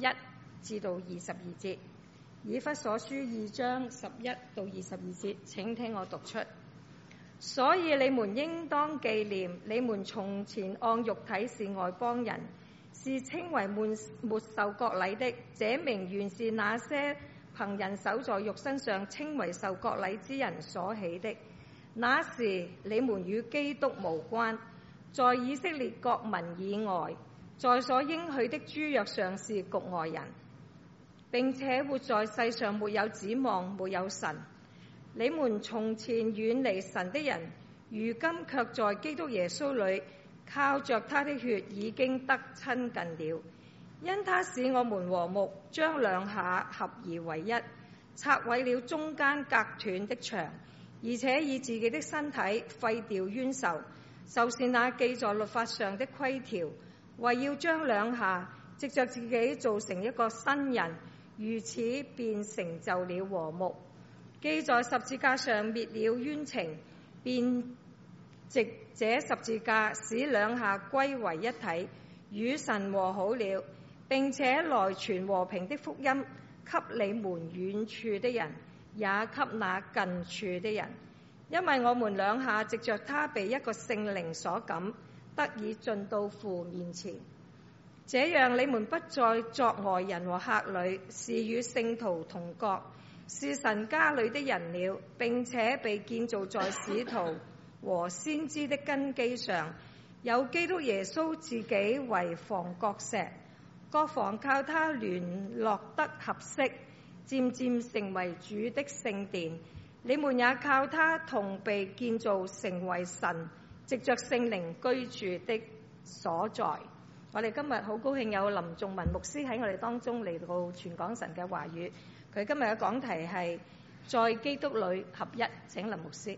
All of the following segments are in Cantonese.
1至到22節。以弗所書2章11到22節，請聽我讀出。所以你們應當紀念，你們從前按肉體是外邦人，是稱為沒受割禮的，這名原是那些憑人手在肉身上稱為受割禮之人所起的。那時你們與基督無關，在以色列國民以外，在所應許的諸約上是局外人，並且活在世上沒有指望，沒有神。你們從前遠離神的人，如今卻在基督耶穌裏靠着他的血已經得親近了。因他使我們和睦，將兩下合而為一，拆毀了中間隔斷的牆，而且以自己的身體廢掉冤仇，就是那記在律法上的規條，為要將兩下藉着自己造成一個新人，如此便成就了和睦。既在十字架上滅了冤情，便藉這十字架使兩下歸為一體，與神和好了，並且來傳和平的福音給你們遠處的人，也給那近處的人。因為我們兩下藉着他被一個聖靈所感，得以進到父面前。這樣你們不再作外人和客旅，是與聖徒同國，是神家裏的人了，並且被建造在使徒和先知的根基上，有基督耶穌自己為房角石，各房靠他聯絡得合適，漸漸成為主的聖殿。你們也靠他同被建造成為神藉着聖靈居住的所在。我哋今日好高興有林仲文牧師喺我哋當中嚟到傳講神嘅話語。佢今日嘅講題係在基督裏合一。請林牧師。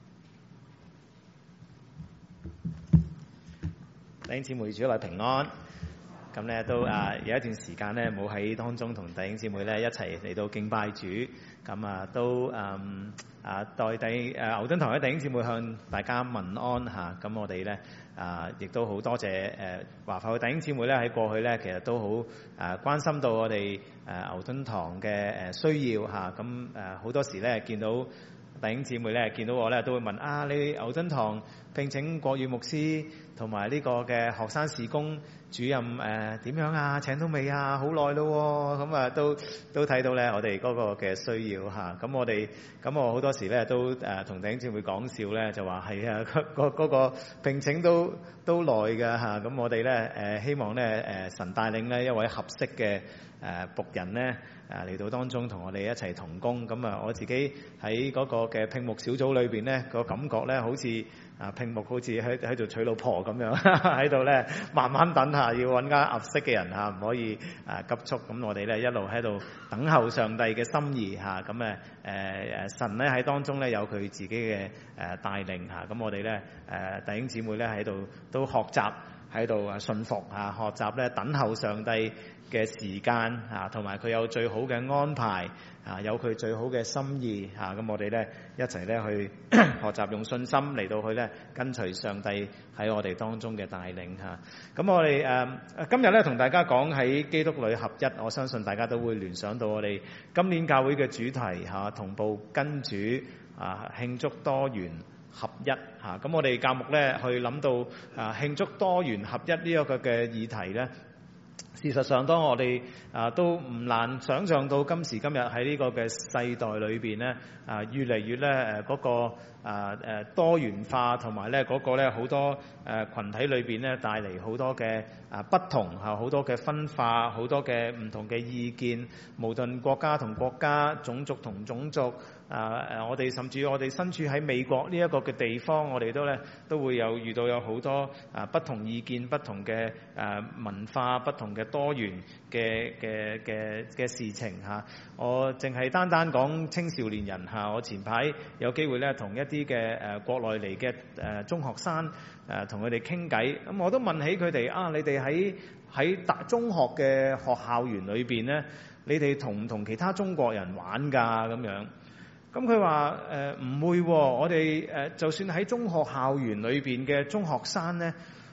弟兄姊妹主內平安。咁咧都有一段時間咧冇喺當中同弟兄姊妹咧一齊嚟到敬拜主。咁都代牛敦堂嘅弟兄姊妹向大家問安嚇。咁我哋咧亦都好多謝華埠嘅弟兄姊妹咧喺過去咧其實都好關心到我哋牛敦堂嘅需要嚇。咁好多時咧見到弟兄姊妹咧見到我咧都會問你牛敦堂聘請國語牧師同埋呢個嘅學生事工主任點樣啊？請到未啊？好耐咯喎！咁都睇到咧我哋嗰個嘅需要嚇。咁我好多時咧都同弟兄姊妹講笑咧，就話係啊嗰個聘請都耐㗎嚇。咁我哋咧希望咧神帶領咧一位合適嘅僕人咧嚟到當中同我哋一齊同工。咁我自己喺嗰個嘅聘牧小組裏邊咧個感覺咧好似聘牧好似喺度娶老婆咁樣喺度咧慢慢等下，要揾間合適嘅人嚇，唔可以急促。咁我哋咧一路喺度等候上帝嘅心意嚇。咁神咧喺當中咧有佢自己嘅帶領嚇。咁我哋咧弟兄姊妹咧喺度都學習喺度信服嚇，學習咧等候上帝嘅時間嚇，同埋佢有最好嘅安排嚇，有佢最好嘅心意嚇。咁我哋咧一齊咧去學習用信心嚟到去咧跟隨上帝喺我哋當中嘅帶領嚇。咁我哋今日咧同大家講喺基督裏合一，我相信大家都會聯想到我哋今年教會嘅主題嚇，同步跟主慶祝多元合一嚇。咁我哋教牧咧去諗到慶祝多元合一呢一個嘅議題咧。事實上，當我哋都唔難想像到今時今日喺呢個嘅世代裏邊咧，越嚟越咧嗰個多元化同埋咧嗰個咧好多羣體裏邊咧帶嚟好多嘅不同嚇，好多嘅分化，好多嘅唔同嘅意見，無論國家同國家、種族同種族。我哋甚至我哋身處喺美國呢一個嘅地方，我哋都會有遇到有好多不同意見、不同嘅文化、不同嘅多元嘅事情嚇。我淨係單講青少年人嚇。我前排有機會咧同一啲嘅國內嚟嘅中學生同佢哋傾偈，咁我都問起佢哋你哋喺中學嘅學校園裏邊咧，你哋同唔同其他中國人玩㗎咁樣？咁佢話唔會喎，我哋就算喺中學校園裏邊嘅中學生咧，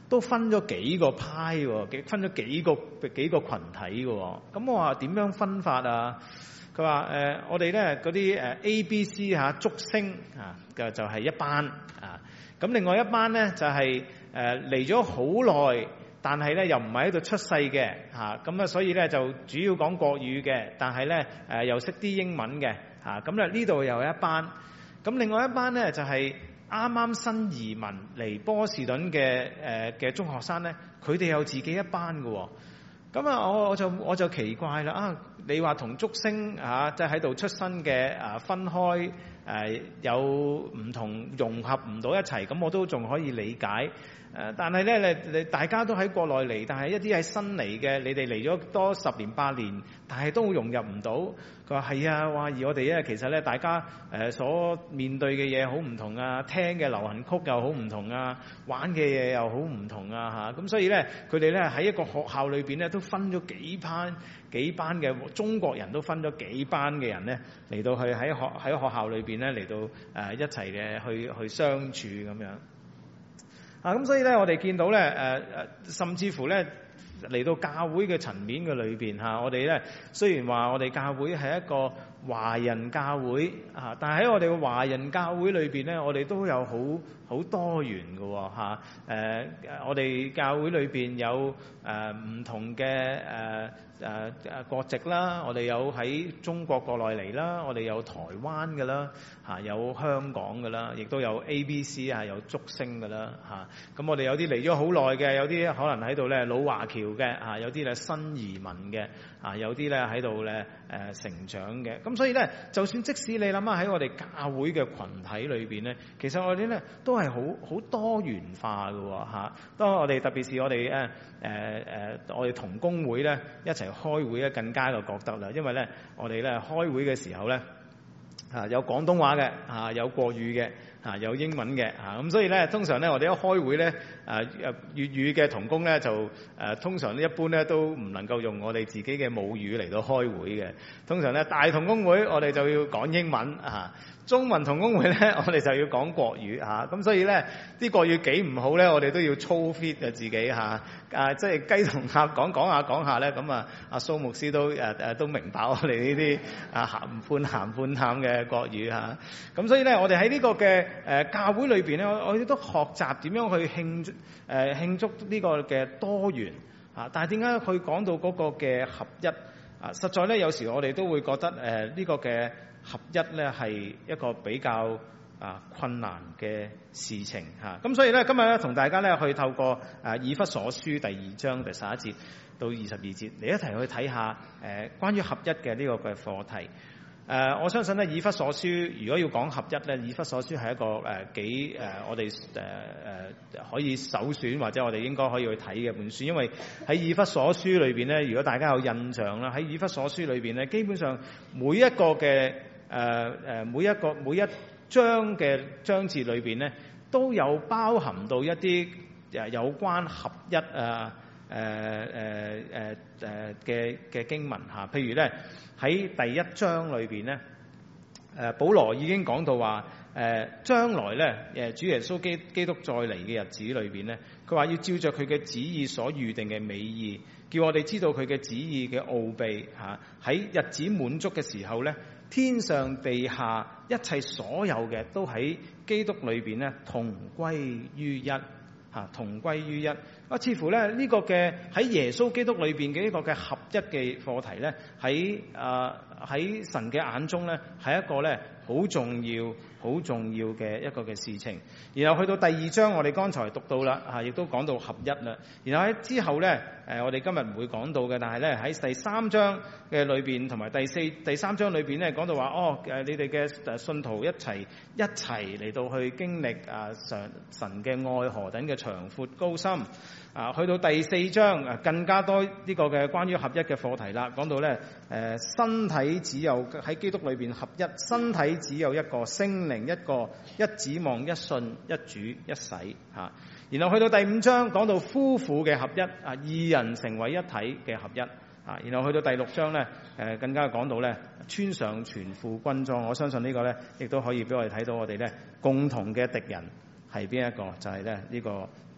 都分咗幾個派喎，分咗幾個羣體嘅喎。咁我話點樣分法啊？佢話我哋咧嗰啲ABC 竹升嘅就係一班啊。咁另外一班咧就係嚟咗好耐，但係咧又唔係喺度出世嘅嚇。咁所以咧就主要講國語嘅，但係咧又識啲英文嘅嚇。咁咧呢度又有一班。咁另外一班咧就係啱啱新移民嚟波士頓嘅中學生咧，佢哋有自己一班嘅喎。咁我就奇怪啦，你話同竹升即係喺度出生嘅分開有唔同融合唔到一齊，咁我都仲可以理解。但係咧你大家都喺國內嚟，但係一啲係新嚟嘅，你哋嚟咗多10年8年，但係都融入唔到。佢話係啊，而我哋咧其實咧大家所面對嘅嘢好唔同啊，聽嘅流行曲又好唔同啊，玩嘅嘢又好唔同啊嚇。咁所以咧佢哋咧喺一個學校裏邊咧都分咗幾班嘅中國人，都分咗幾班嘅人咧嚟到去喺學校裏邊咧嚟到一齊嘅去相處咁樣。咁所以咧，我哋見到咧，甚至乎咧嚟到教會嘅層面嘅裏邊嚇，我哋咧雖然話我哋教會係一個華人教會嚇，但係喺我哋嘅華人教會裏邊咧，我哋都有好多元嘅喎嚇。我哋教會裏邊有唔同嘅國籍啦，我哋有喺中國國內嚟啦，我哋有台灣嘅啦嚇，有香港嘅啦，亦都有 ABC 有竹升嘅啦嚇。咁我哋有啲嚟咗好耐嘅，有啲可能喺度咧老華僑嘅嚇，有啲咧新移民嘅嚇，有啲咧喺度咧成長嘅。咁所以咧，就算即使你諗下喺我哋教會嘅群體裏邊咧，其實我哋咧都係好多元化嘅喎嚇。當我哋特別是我哋我哋同工會咧一齊開會咧，更加就覺得啦，因為咧我哋咧開會嘅時候咧有廣東話嘅有國語嘅有英文嘅咁所以咧通常咧我哋一開會咧粵語嘅同工咧就通常一般咧都唔能夠用我哋自己嘅母語嚟到開會嘅。通常咧大同工會我哋就要講英文中文同工會咧我哋就要講國語咁所以咧啲國語幾唔好咧，我哋都要操 fit 自己即係雞同鴨講下咧，咁阿蘇牧師都明白我哋呢啲鹹半淡嘅國語咁所以咧我哋喺呢個嘅教會裏邊咧，我哋都學習點樣去慶祝呢個嘅多元但係點解去講到嗰個嘅合一實在咧有時我哋都會覺得呢個嘅合一咧係一個比較困難嘅事情咁所以咧今日咧同大家咧去透過以弗所書第2章第11節到22節嚟一齊去睇下關於合一嘅呢個嘅課題。我相信咧以弗所書如果要講合一咧，以弗所書係一個我哋可以首選或者我哋應該可以去睇嘅本書，因為喺以弗所書裏邊咧，如果大家有印象啦，喺以弗所書裏邊咧，基本上每一個嘅每一章嘅章節裏邊咧，都有包含到一啲有關合一嘅經文譬如咧喺第1章裏邊咧，保羅已經講到話將來咧主耶穌基督再嚟嘅日子裏邊咧，佢話要照着佢嘅旨意所預定嘅美意，叫我哋知道佢嘅旨意嘅奧秘喺日子滿足嘅時候咧，天上地下一切所有嘅都喺基督裏邊咧同歸於一同歸於一。似乎咧呢個嘅喺耶穌基督裏邊嘅呢個嘅合一嘅課題咧，喺神嘅眼中咧係一個咧好重要嘅一個嘅事情。然後去到第2章，我哋剛才讀到啦亦都講到合一啦。然後喺之後咧我哋今日唔會講到嘅，但係咧喺第3章嘅裏邊同埋第3章裏邊咧講到話你哋嘅信徒一齊嚟到去經歷神嘅愛何等嘅長闊高深。去到第4章更加多呢個嘅關於合一嘅課題啦，講到咧身體只有喺基督裏邊合一，身體只有一個，聖靈一個，一指望，一信，一主，一洗然後去到第5章講到夫婦嘅合一二人成為一體嘅合一然後去到第6章咧更加講到咧穿上全副軍裝。我相信呢個咧亦都可以俾我哋睇到我哋咧共同嘅敵人係邊一個，就係咧呢個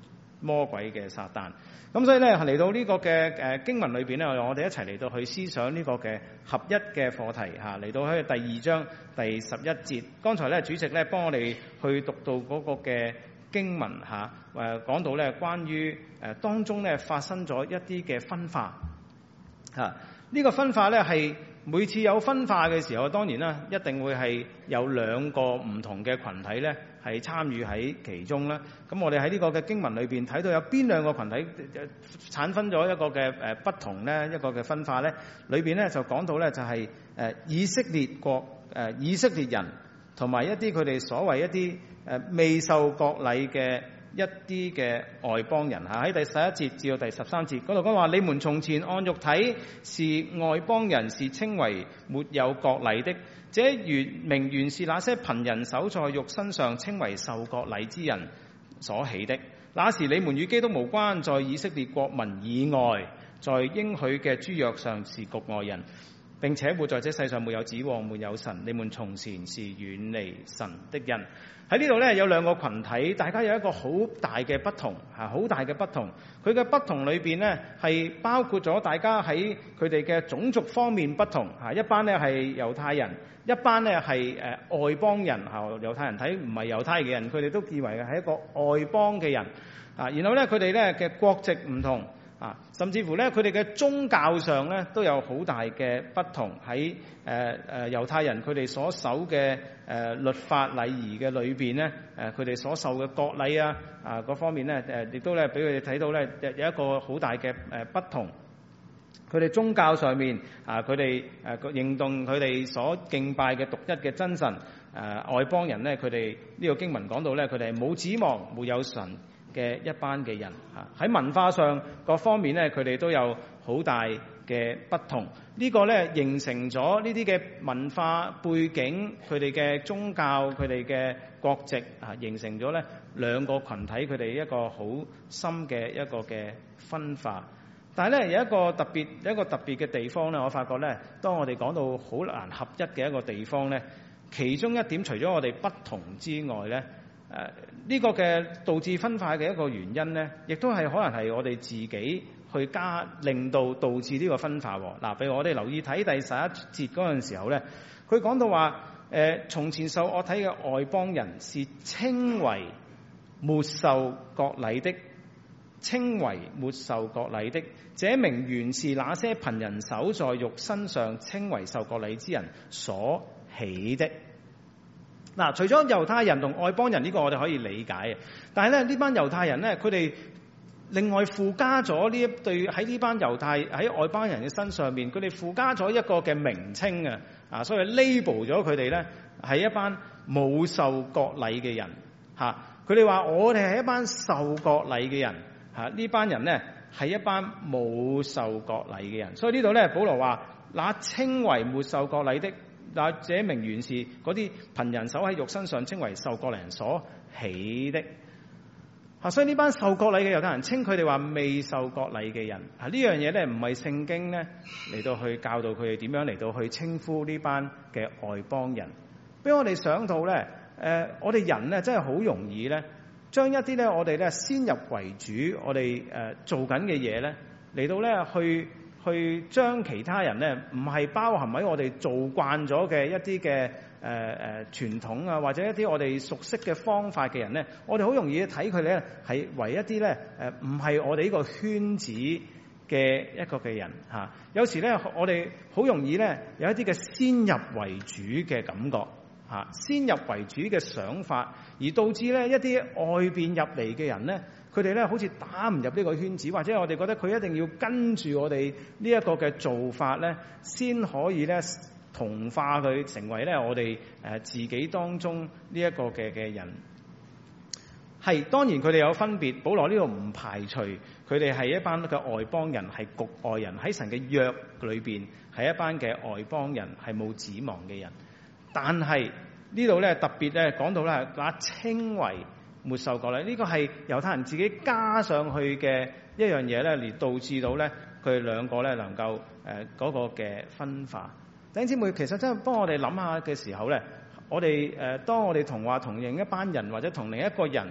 魔鬼嘅撒旦。咁所以咧嚟到呢個嘅經文裏邊咧，我哋一齊嚟到去思想呢個嘅合一嘅課題嚇，嚟到去第2章第11節。剛才咧主席咧幫我哋去讀到嗰個嘅經文嚇，講到咧關於當中咧發生咗一啲嘅分化嚇。呢個分化咧係每次有分化嘅時候，當然啦，一定會係有兩個唔同嘅群體咧係參與喺其中啦。咁我哋喺呢個嘅經文裏邊睇到有邊兩個群體產生咗一個嘅不同咧，一個嘅分化咧，裏邊咧就講到咧就係以色列國以色列人同埋一啲佢哋所謂一啲未受割禮嘅一啲嘅外邦人嚇。喺第11節至到第13節嗰度講話，你們從前按肉體是外邦人，是稱為沒有割禮的，這原是那些憑人手在肉身上稱為受割禮之人所起的。那時你們與基督無關，在以色列國民以外，在應許嘅諸約上是局外人，並且活在這世上沒有指望，沒有神。你們從前是遠離神的人。喺呢度咧有兩個群體，大家有一個好大嘅不同嚇，好大嘅不同。佢嘅不同裏邊咧係包括咗大家喺佢哋嘅種族方面不同嚇。一班咧係猶太人，一班咧係外邦人嚇。猶太人睇唔係猶太嘅人，佢哋都以為係一個外邦嘅人啊。然後咧佢哋咧嘅國籍唔同啊，甚至乎咧佢哋嘅宗教上咧都有好大嘅不同。喺猶太人佢哋所守嘅律法禮儀嘅裏邊咧，佢哋所受嘅割禮啊嗰方面咧亦都咧俾佢哋睇到咧有一個好大嘅不同。佢哋宗教上面佢哋認同佢哋所敬拜嘅獨一嘅真神。外邦人咧佢哋呢個經文講到咧，佢哋係冇指望沒有神嘅一班嘅人嚇。喺文化上各方面咧，佢哋都有好大嘅不同。呢個咧形成咗呢啲嘅文化背景，佢哋嘅宗教，佢哋嘅國籍形成咗咧兩個群體，佢哋一個好深嘅一個嘅分化。但係咧有一個特別嘅地方咧，我發覺咧，當我哋講到好難合一嘅一個地方咧，其中一點除咗我哋不同之外咧，呢個嘅導致分化嘅一個原因咧，亦都係可能係我哋自己去令到導致呢個分化喎。嗱，譬如我哋留意睇第11節嗰陣時候咧，佢講到話從前受割禮嘅外邦人是稱為沒受割禮的，稱為沒受割禮的，這名原是那些憑人手在肉身上稱為受割禮之人所起的。嗱，除咗猶太人同外邦人呢個我哋可以理解嘅，但係咧呢班猶太人咧，佢哋另外附加咗呢一對喺呢班猶太喺外邦人嘅身上面，佢哋附加咗一個嘅名稱啊，所以 label 咗佢哋咧係一班冇受割禮嘅人嚇。佢哋話我哋係一班受割禮嘅人嚇，呢班人咧係一班冇受割禮嘅人。所以呢度咧，保羅話那稱為沒受割禮的，那這名原是嗰啲憑人手喺肉身上稱為受割禮人所起的。所以呢班受割禮嘅猶太人稱佢哋話未受割禮嘅人。呢樣嘢咧唔係聖經咧嚟到去教導佢哋點樣嚟到去稱呼呢班嘅外邦人。俾我哋想到咧，我哋人咧真係好容易咧，將一啲咧我哋咧先入為主，我哋做緊嘅嘢咧嚟到咧去將其他人咧唔係包含喺我哋做慣咗嘅一啲嘅傳統啊，或者一啲我哋熟悉嘅方法嘅人咧，我哋好容易睇佢咧係為一啲咧唔係我哋呢個圈子嘅一個嘅人嚇。有時咧我哋好容易咧有一啲嘅先入為主嘅感覺嚇，先入為主嘅想法，而導致咧一啲外邊入嚟嘅人咧，佢哋咧好似打唔入呢個圈子，或者我哋覺得佢一定要跟住我哋呢一個嘅做法咧，先可以咧同化佢成為咧我哋自己當中呢一個嘅人。係當然佢哋有分別，保羅呢度唔排除佢哋係一班嘅外邦人，係局外人，喺神嘅約裏邊係一班嘅外邦人，係冇指望嘅人。但係呢度咧特別咧講到咧，那稱為沒受割禮，呢個係猶太人自己加上去嘅一樣嘢咧，而導致到咧佢哋兩個咧能夠嗰個嘅分化。弟兄姊妹，其實真係幫我哋諗下嘅時候咧，我哋當我哋同認一班人或者同另一個人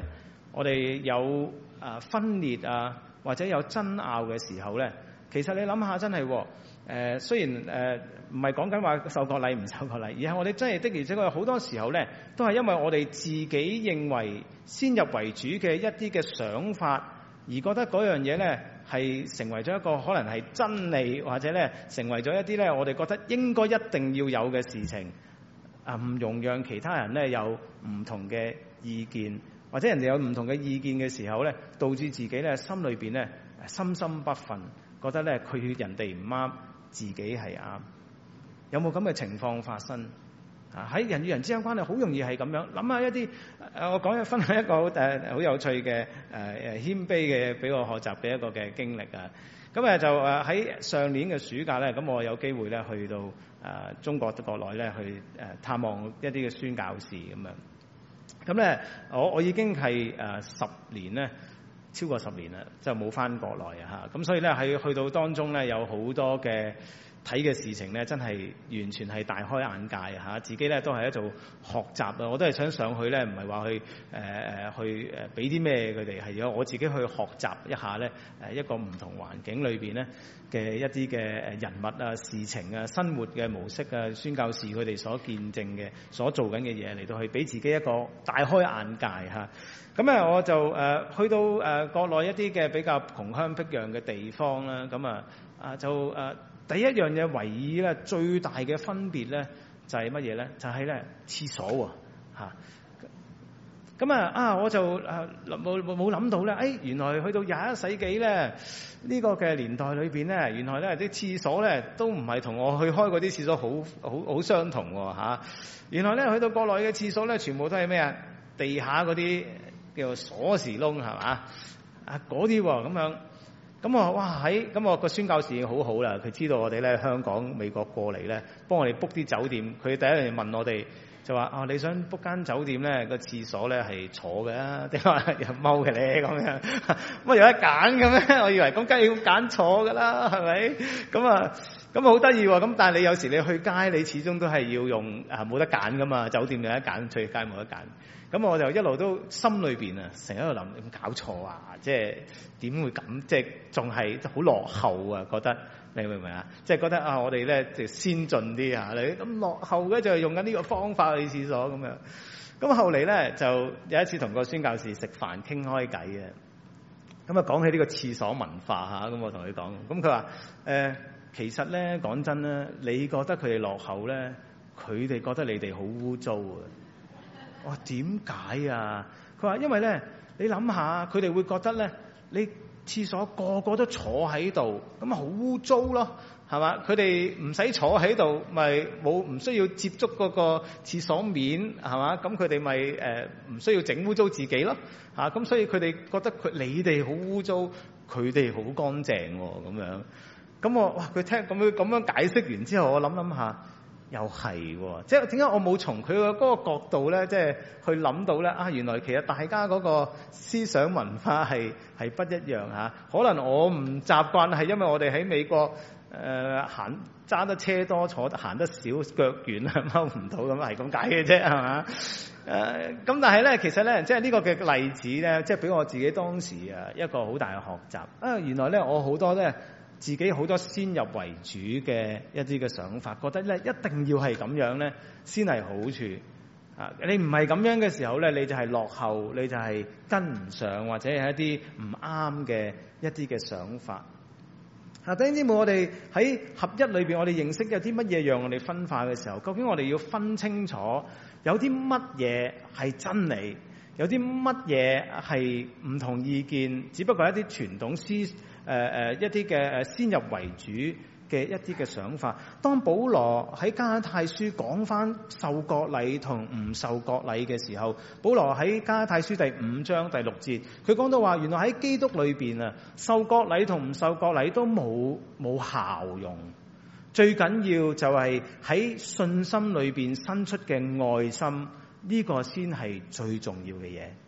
我哋有分裂啊，或者有爭拗嘅時候咧，其實你諗下真係雖然唔係講緊話受割禮唔受割禮，而係我哋真係的而且確好多時候咧，都係因為我哋自己認為先入為主嘅一啲嘅想法，而覺得嗰樣嘢咧係成為咗一個可能係真理，或者咧成為咗一啲咧我哋覺得應該一定要有嘅事情，唔容讓其他人咧有唔同嘅意見，或者人哋有唔同嘅意見嘅時候咧，導致自己咧心裏邊咧心不忿，覺得咧佢人哋唔啱，自己係啱。有冇咁嘅情況發生？喺人與人之間關係好容易係咁樣。諗下一啲我分享一個好有趣嘅謙卑嘅俾我學習嘅一個嘅經歷啊。咁就喺上年嘅暑假咧，咁我有機會咧去到中國國內咧去探望一啲嘅宣教士咁樣。咁咧我已經係10年咧，超過10年啦，就冇返國內啊嚇。咁所以咧喺去到當中咧有好多嘅睇嘅事情咧，真係完全係大開眼界嚇！自己咧都係一做學習啊，我都係想上去咧，唔係話去俾啲咩佢哋，係有我自己去學習一下咧一個唔同環境裏邊咧嘅一啲嘅人物啊、事情啊、生活嘅模式啊、宣教士佢哋所見證嘅、所做緊嘅嘢嚟到去俾自己一個大開眼界嚇。咁我就去到國內一啲嘅比較窮鄉僻壤嘅地方啦，咁就第一樣嘢唯一咧最大嘅分別咧就係乜嘢咧？就係咧廁所喎嚇。咁我就冇諗到咧，原來去到21世紀咧呢個嘅年代裏邊咧，原來咧啲廁所咧都唔係同我去開嗰啲廁所好相同喎嚇。原來咧去到國內嘅廁所咧，全部都係咩啊？地下嗰啲叫做鎖匙窿係嘛？嗰啲喎咁樣。咁我個宣教士已經好好啦，佢知道我哋咧香港、美國過嚟咧，幫我哋 book 啲酒店。佢第一樣嘢問我哋就話你想 book 間酒店咧個廁所咧係坐嘅定係踎嘅咧咁樣？乜有得揀嘅咩？我以為咁梗係要揀坐㗎啦，係咪？咁好得意喎！咁但係你有時你去街，你始終都係要用冇得揀㗎嘛，酒店有得揀，出去街冇得揀。咁我就一路都心裏邊成日喺度諗，有冇搞錯啊？即係點會咁？即係仲係好落後啊！覺得你明唔明啊？即係覺得我哋咧就先進啲啊！你咁落後嘅就係用緊呢個方法去廁所咁樣。咁後嚟咧就有一次同個宣教士食飯傾開偈嘅，咁講起呢個廁所文化嚇，咁我同佢講，咁佢話其實咧講真咧，你覺得佢哋落後咧，佢哋覺得你哋好污糟啊！我話點解啊？佢話因為咧，你諗下，佢哋會覺得咧，你廁所個個都坐喺度，咁好污糟咯，係嘛？佢哋唔使坐喺度，咪唔需要接觸嗰個廁所面，係嘛？咁佢哋咪唔需要整污糟自己咯，嚇！咁所以佢哋覺得你哋好污糟，佢哋好乾淨喎，咁樣。咁佢聽咁樣解釋完之後，我諗下。又係喎，即係點解我冇從佢嗰個角度咧，即係去諗到咧？原來其實大家嗰個思想文化係不一樣嚇。可能我唔習慣係因為我哋喺美國揸得車多，行得少，腳軟啊，踎唔到咁，係咁解嘅啫，係嘛？咁但係咧，其實咧，即係呢個嘅例子咧，即係俾我自己當時一個好大嘅學習。原來咧，我好多咧。自己好多先入為主嘅一啲嘅想法，覺得咧一定要係咁樣咧先係好處。你唔係咁樣嘅時候咧，你就係落後，你就係跟唔上，或者係一啲唔啱嘅一啲嘅想法。弟兄姊妹，我哋喺合一裏邊，我哋認識有啲乜嘢讓我哋分化嘅時候，究竟我哋要分清楚有啲乜嘢係真理，有啲乜嘢係唔同意見，只不過係一啲傳統一啲嘅先入為主嘅一啲嘅想法。當保羅喺加拉太書講翻受割禮同唔受割禮嘅時候，保羅喺加拉太書第5章第6節，佢講到話，原來喺基督裏邊受割禮同唔受割禮都冇效用，最緊要就係喺信心裏邊生出嘅愛心，呢個先係最重要嘅嘢。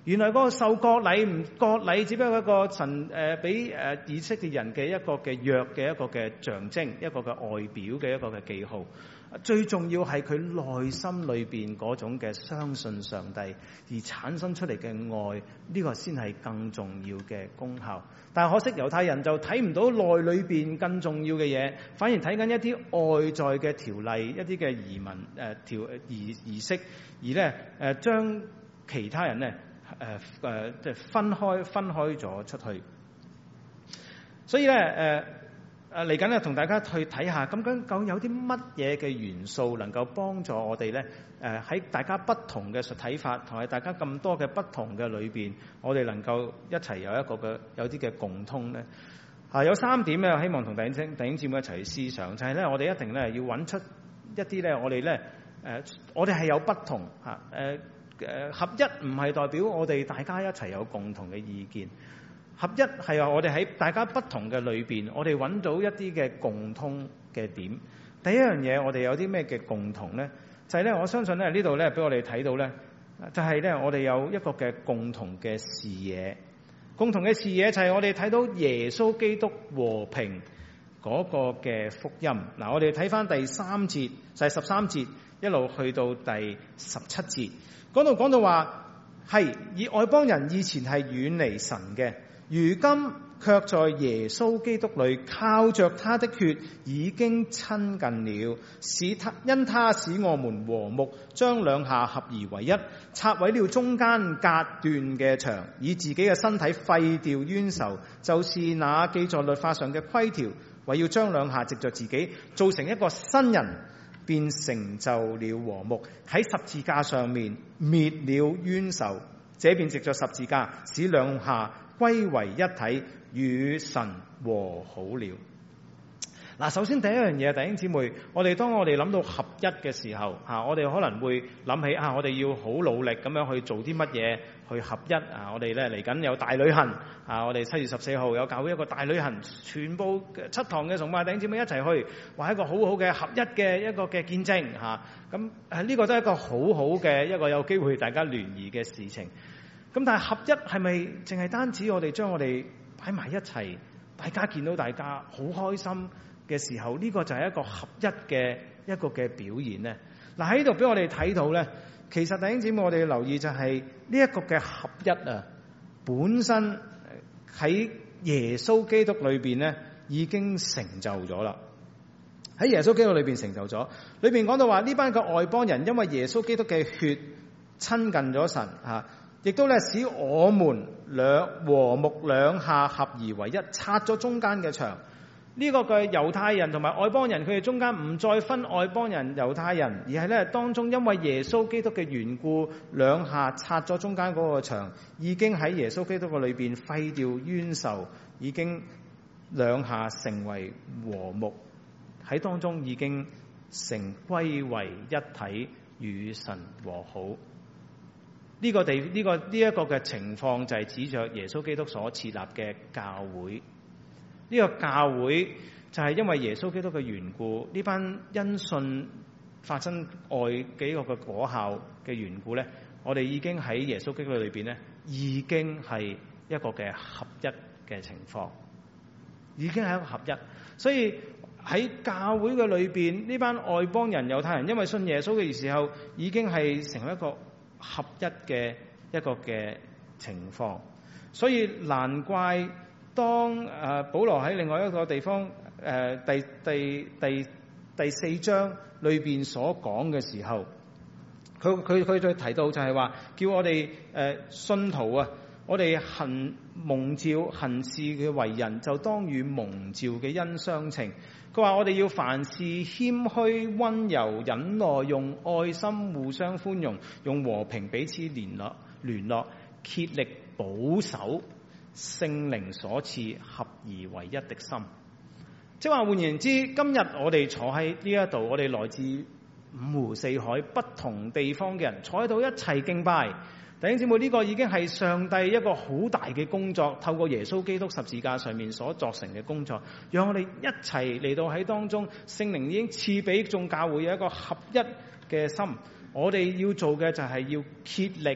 原來嗰個受割禮唔割禮，只不過一個神俾以色列人嘅一個嘅約嘅一個嘅象徵，一個嘅外表嘅一個嘅記號。最重要係佢內心裏邊嗰種嘅相信上帝而產生出嚟嘅愛，呢個先係更重要嘅功效。但係可惜猶太人就睇唔到內裏邊更重要嘅嘢，反而睇緊一啲外在嘅條例、一啲嘅移民儀式，而咧將其他人咧即係分開咗出去。所以咧嚟緊咧，同大家去睇下，究竟有啲乜嘢嘅元素能夠幫助我哋咧？喺大家不同嘅睇法，同埋大家咁多嘅不同嘅裏邊，我哋能夠一齊有啲嘅共通咧。有3點咧，希望同弟兄姊妹一齊去思想，就係咧，我哋一定咧要揾出一啲咧，我哋咧我哋係有不同合一唔係代表我哋大家一齊有共同嘅意見。合一係話我哋喺大家不同嘅裏邊，我哋揾到一啲嘅共通嘅點。第一樣嘢，我哋有啲咩嘅共同咧？就係咧，我相信咧呢度咧俾我哋睇到咧，就係咧我哋有一個嘅共同嘅視野。共同嘅視野就係我哋睇到耶穌基督和平嗰個嘅福音。嗱，我哋睇翻第3節，就係13節一路去到第17節，講到話係以外邦人以前係遠離神嘅，如今卻在耶穌基督裏靠着他的血已經親近了，因他使我們和睦，將兩下合而為一，拆毀了中間隔斷嘅牆，以自己嘅身體廢掉冤仇，就是那記在律法上嘅規條，為要將兩下藉着自己造成一個新人，便成就了和睦，喺十字架上面滅了冤仇，這便藉着十字架使兩下歸為一體，與神和好了。嗱，首先第一樣嘢，弟兄姊妹，當我哋諗到合一嘅時候，我哋可能會諗起我哋要好努力咁樣去做啲乜嘢去合一。我哋咧嚟緊有大旅行，我哋7月14號有教會一個大旅行，全部7堂嘅崇拜弟兄姊妹一齊去，話一個好好嘅合一嘅一個嘅見證嚇。咁呢個都係一個好好嘅一個有機會大家聯誼嘅事情。咁但係合一係咪淨係單止我哋將我哋擺埋一齊，大家見到大家好開心嘅時候，呢個就係一個合一嘅一個嘅表現咧？嗱，喺呢度俾我哋睇到咧，其實弟兄姊妹，我哋要留意就係呢一個嘅合一本身喺耶穌基督裏邊咧已經成就咗啦。喺耶穌基督裏邊成就咗，裏邊講到話呢班嘅外邦人因為耶穌基督嘅血親近咗神亦都咧使我們和睦兩下合而為一，拆咗中間嘅牆。呢個嘅猶太人同埋外邦人，佢哋中間唔再分外邦人、猶太人，而係咧當中因為耶穌基督嘅緣故，兩下拆咗中間嗰個牆，已經喺耶穌基督嘅裏邊廢掉冤仇，已經兩下成為和睦，喺當中已經成歸為一體，與神和好。呢一個嘅情況就係指着耶穌基督所設立嘅教會。呢個教會就係因為耶穌基督嘅緣故，呢班因信發生愛嘅一個嘅果效嘅緣故咧，我哋已經喺耶穌基督裏邊咧，已經係一個嘅合一嘅情況，已經係一個合一。所以喺教會嘅裏邊，呢班外邦人、猶太人因為信耶穌嘅時候，已經係成為一個合一嘅一個嘅情況。所以難怪當保羅喺另外一個地方第4章裏邊所講嘅時候，佢再提到就係話，叫我哋信徒我哋蒙召行事嘅為人，就當與蒙召嘅恩相稱。佢話我哋要凡事謙虛、溫柔、忍耐，用愛心互相寬容，用和平彼此聯絡，竭力保守聖靈所賜合而為一的心。即係話換言之，今日我哋坐喺呢一度，我哋來自五湖四海不同地方嘅人坐喺度一齊敬拜。弟兄姊妹，呢個已經係上帝一個好大嘅工作，透過耶穌基督十字架上面所作成嘅工作，讓我哋一齊嚟到喺當中，聖靈已經賜俾眾教會有一個合一嘅心。我哋要做嘅就係要竭力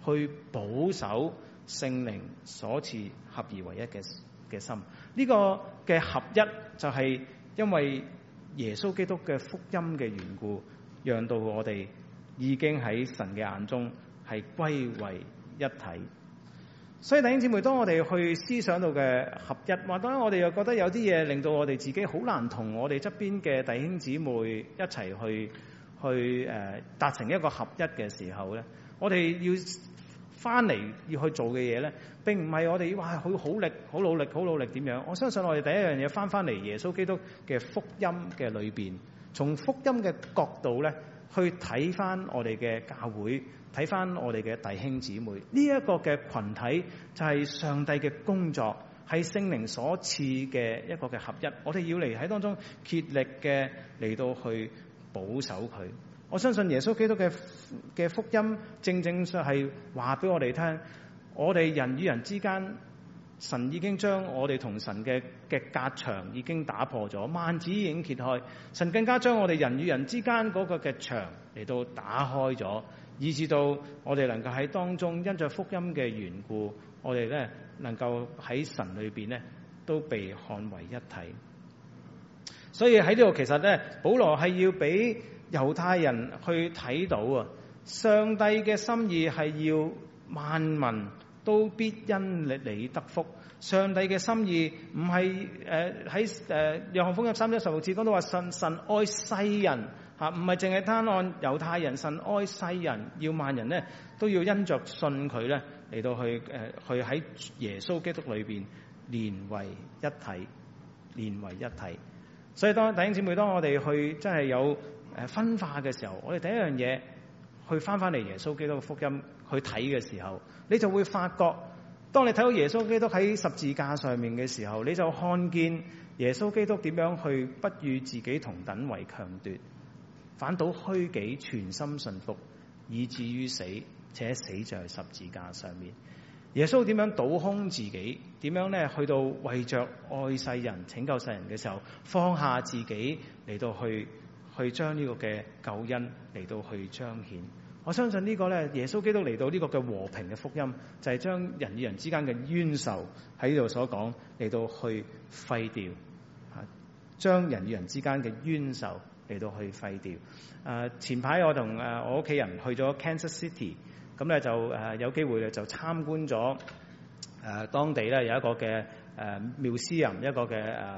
去保守聖靈所賜合而為一嘅心。呢個嘅合一就係因為耶穌基督嘅福音嘅緣故，讓到我哋已經喺神嘅眼中係歸為一體。所以弟兄姊妹，當我哋去思想到嘅合一，或者我哋又覺得有啲嘢令到我哋自己好難同我哋側邊嘅弟兄姊妹一齊去達成一個合一嘅時候咧，我哋要翻嚟要去做嘅嘢咧，並唔係我哋哇好努力點樣。我相信我哋第一樣嘢翻嚟耶穌基督嘅福音嘅裏邊，從福音嘅角度咧去睇翻我哋嘅教會，睇翻我哋嘅弟兄姊妹，呢一個嘅群體就係上帝嘅工作，係聖靈所賜嘅一個嘅合一。我哋要嚟喺當中竭力嘅嚟到去保守佢。我相信耶穌基督嘅福音正係話俾我哋聽，我哋人與人之間，神已經將我哋同神嘅隔牆已經打破咗，幔子已經揭開，神更加將我哋人與人之間嗰個嘅牆嚟到打開咗，以至到我哋能夠喺當中因着福音嘅緣故，我哋咧能夠喺神裏邊咧都被看為一體。所以喺呢度其實咧，保羅係要俾猶太人去睇到啊，上帝嘅心意係要萬民都必因你得福。上帝嘅心意唔係喺約翰福音3:16節講到話神愛世人嚇，唔係淨係單按猶太人，神愛世人，要萬人咧都要因着信佢咧嚟到去喺耶穌基督裏邊連為一體，連為一體。所以當弟兄姊妹，當我哋去真係有分化嘅時候，我哋第一樣嘢去翻嚟耶穌基督嘅福音去睇嘅時候，你就會發覺，當你睇到耶穌基督喺十字架上面嘅時候，你就看見耶穌基督點樣去不與自己同等為強奪，反倒虛己，全心順服，以至於死，且死在十字架上面。耶穌點樣倒空自己，點樣咧去到為着愛世人、拯救世人嘅時候，放下自己嚟到去將呢個嘅救恩嚟到去彰顯。我相信呢個咧，耶穌基督嚟到呢個嘅和平嘅福音，就係將人與人之間嘅冤仇喺呢度所講嚟到去廢掉，將人與人之間嘅冤仇嚟到去廢掉。前排我同我屋企人去咗 Kansas City。咁咧就有機會咧就參觀咗當地咧有一個嘅museum，一個嘅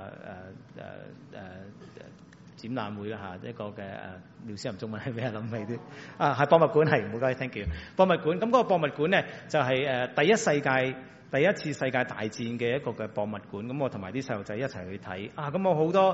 展覽會啦嚇，一個嘅museum中文係咩？諗起啲係博物館，係，唔好該 thank you。博物館，咁嗰個博物館咧就係第一次世界大戰嘅一個嘅博物館。咁我同埋啲細路仔一齊去睇咁我好多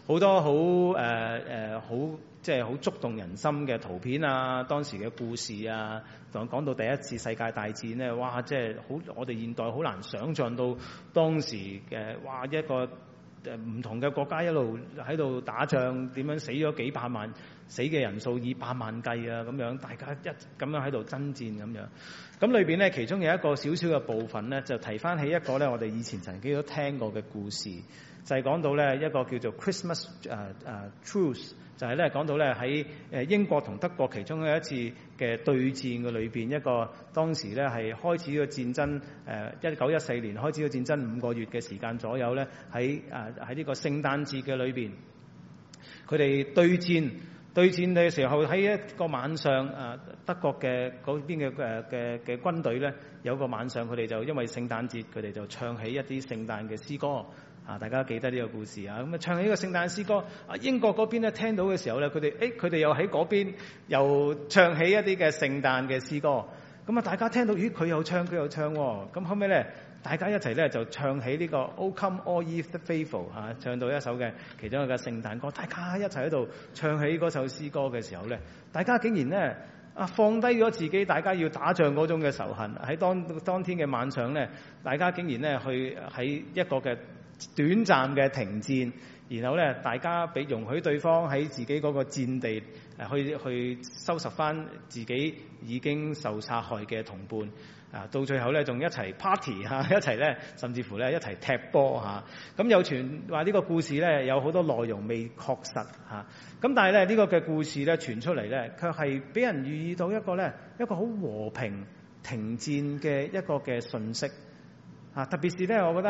好即係好觸動人心嘅圖片啊，當時嘅故事啊，同講到第一次世界大戰咧，哇！即係好，我哋現代好難想像到當時嘅哇一個唔同嘅國家一路喺度打仗，點樣死咗幾百萬，死嘅人數以百萬計啊咁樣，大家咁樣喺度爭戰咁樣。咁裏邊咧，其中有一個少少嘅部分咧，就提翻起一個咧，我哋以前曾經都聽過嘅故事，就係講到咧一個叫做 Christmas Truce， 就係咧講到咧喺英國同德國其中有一次嘅對戰嘅裏邊，一個當時咧係開始個戰爭1914年開始個戰爭5個月嘅時間左右咧，喺呢個聖誕節嘅裏邊，佢哋對戰嘅時候，喺一個晚上，德國嘅嗰邊嘅軍隊咧，有個晚上佢哋就因為聖誕節，佢哋就唱起一啲聖誕嘅詩歌。大家記得呢個故事啊？咁唱起呢個聖誕詩歌，英國嗰邊咧聽到嘅時候咧，佢哋又喺嗰邊又唱起一啲嘅聖誕嘅詩歌。咁大家聽到，咦，佢又唱喎。咁後尾咧，大家一齊咧就唱起呢個 O Come All Ye the Faithful 唱到一首嘅其中一個聖誕歌。大家一齊喺度唱起嗰首詩歌嘅時候咧，大家竟然咧放低咗自己，大家要打仗嗰種嘅仇恨。喺當天嘅晚上咧，大家竟然咧去喺一個嘅短暫嘅停戰，然後咧大家俾容許對方喺自己嗰個戰地去收拾翻自己已經受殺害嘅同伴。到最後咧仲一齊 party 一齊咧甚至乎咧一齊踢波咁有傳話呢個故事咧有好多內容未確實咁但係咧呢個嘅故事咧傳出嚟咧，卻係俾人寓意到一個好和平、 停戰嘅一個嘅訊息啊！特別是咧，我覺得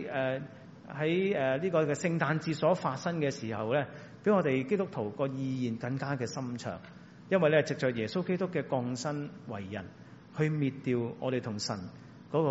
喺呢個嘅聖誕節所發生嘅時候咧，俾我哋基督徒個意義更加嘅深長，因為咧藉着耶穌基督嘅降生為人，去滅掉我哋同神嗰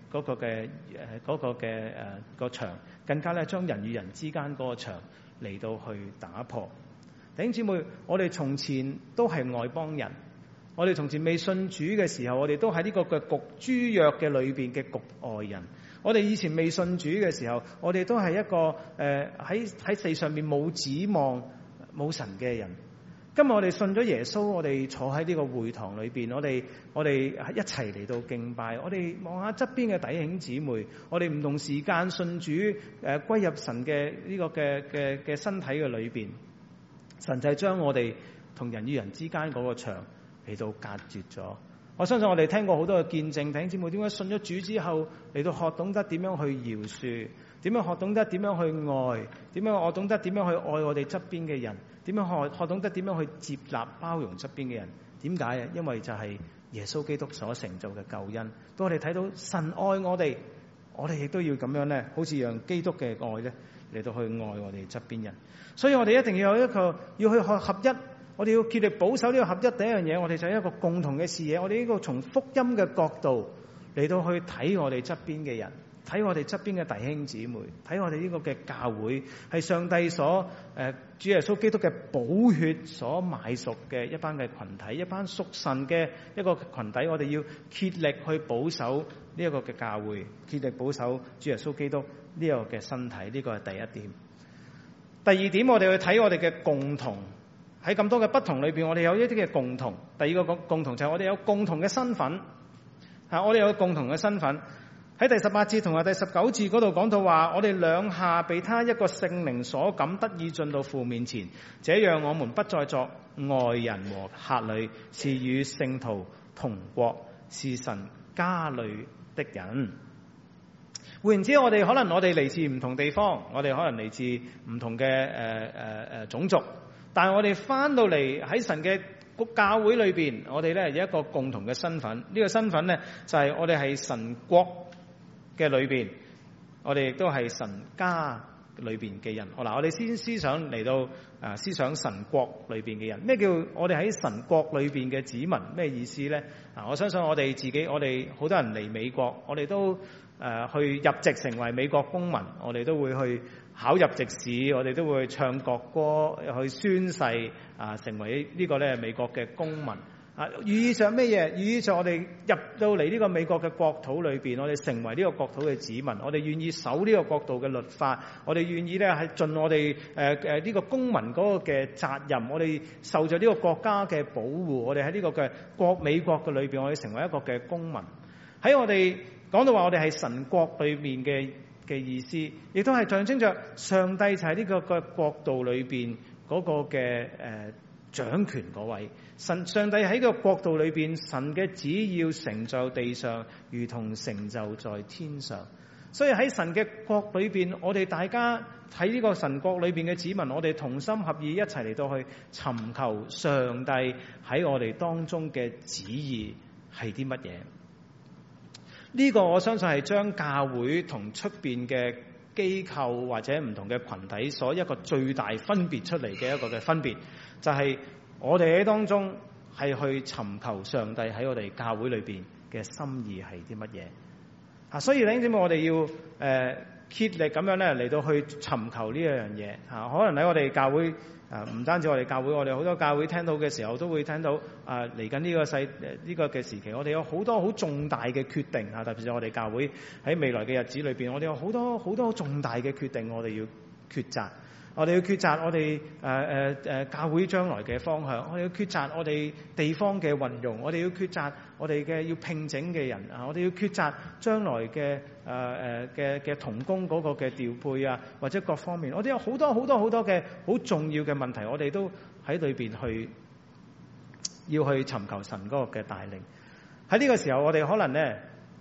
個牆，更加咧將人與人之間嗰個牆嚟到去打破。弟兄姊妹，我哋從前都係外邦人，我哋從前未信主嘅時候，我哋都喺呢個嘅焗豬約嘅裏邊嘅局外人。我哋以前未信主嘅時候，我哋都係一個喺地上面冇指望冇神嘅人。今日我哋信咗耶穌，我哋坐喺呢個會堂裏邊，我哋一齊嚟到敬拜。我哋望下側邊嘅弟兄姊妹，我哋唔同時間信主，歸入神嘅呢個嘅身體嘅裏邊。神就係將我哋同人與人之間嗰個牆嚟到隔絕咗。我相信我哋聽過好多嘅見證，弟兄姊妹點解信咗主之後嚟到學懂得點樣去饒恕，點樣學懂得點樣去愛，點樣我懂得點樣去愛我哋側邊嘅人，點樣學懂得點樣去接納包容側邊嘅人。點解啊？因為就係耶穌基督所成就嘅救恩。當我哋睇到神愛我哋亦都要咁樣咧，好似讓基督嘅愛咧嚟到去愛我哋側邊人。所以我哋一定要有一個要去學合一。我哋要竭力保守呢個合一。第一樣嘢，我哋就係一個共同嘅視野。我哋呢個從福音嘅角度嚟到去睇我哋側邊嘅人，睇我哋側邊嘅弟兄姊妹，睇我哋呢個嘅教會係上帝所主耶穌基督嘅寶血所買贖嘅一班嘅群體，一班屬神嘅一個群體。我哋要竭力去保守呢一個嘅教會，竭力保守主耶穌基督呢個嘅身體。呢個係第一點。第二點，我哋去睇我哋嘅共同。喺咁多嘅不同裏邊，我哋有一啲嘅共同。第二個共同就係我哋有共同嘅身份。我哋有共同嘅身份。喺第18節同埋第19節嗰度講到話，我哋兩下被他一個聖靈所感，得以進到父面前，這樣我們不再作外人和客旅，是與聖徒同國，是神家裏的人。換言之，我哋嚟自唔同地方，我哋可能嚟自唔同嘅種族。但係我哋翻到嚟喺神嘅教會裏邊，我哋咧有一個共同嘅身份。呢個身份咧就係我哋係神國嘅裏邊，我哋亦都係神家裏邊嘅人。我哋先思想嚟到思想神國裏邊嘅人。咩叫我哋喺神國裏邊嘅子民？咩意思咧？我相信我哋好多人嚟美國，我哋都去入籍成為美國公民，我哋都會去考入籍試，我哋都會唱國歌，去宣誓成為呢個咧美國嘅公民。寓意着咩嘢？寓意着我哋入到嚟呢個美國嘅國土裏邊，我哋成為呢個國土嘅子民，我哋願意守呢個國度嘅律法，我哋願意咧係盡我哋呢個公民嗰個嘅責任，我哋受咗呢個國家嘅保護，我哋喺呢個嘅美國嘅裏邊，我哋成為一個嘅公民。喺我哋講到話，我哋係神國裏面嘅意思，亦都係象徵着上帝就係呢個嘅國度裏邊嗰個嘅掌權嗰位。上帝喺個國度裏邊，神嘅旨意要成就地上，如同成就在天上。所以喺神嘅國裏邊，我哋大家喺呢個神國裏邊嘅子民，我哋同心合意一齊嚟到去尋求上帝喺我哋當中嘅旨意係啲乜嘢。呢個我相信係將教會同出邊嘅機構或者唔同嘅群體所一個最大分別出嚟嘅一個嘅分別，就係我哋喺當中係去尋求上帝喺我哋教會裏邊嘅心意係啲乜嘢。所以弟兄姊妹，我哋要竭力咁樣咧嚟到去尋求呢一樣嘢。可能喺我哋教會唔單止我哋教會，我哋好多教會聽到嘅時候都會聽到嚟緊呢個嘅時期，我哋有好多好重大嘅決定。特別是我哋教會喺未來嘅日子裏邊，我哋有好多好多重大嘅決定，我哋要抉擇。我哋要抉擇我哋教會將來嘅方向，我哋要抉擇我哋地方嘅運用，我哋要抉擇我哋嘅要聘請嘅人我哋要抉擇將來嘅同工嗰個嘅調配或者各方面，我哋有好多好多好多嘅好重要嘅問題，我哋都喺裏邊要去尋求神嗰個嘅帶領。喺呢個時候，我哋可能咧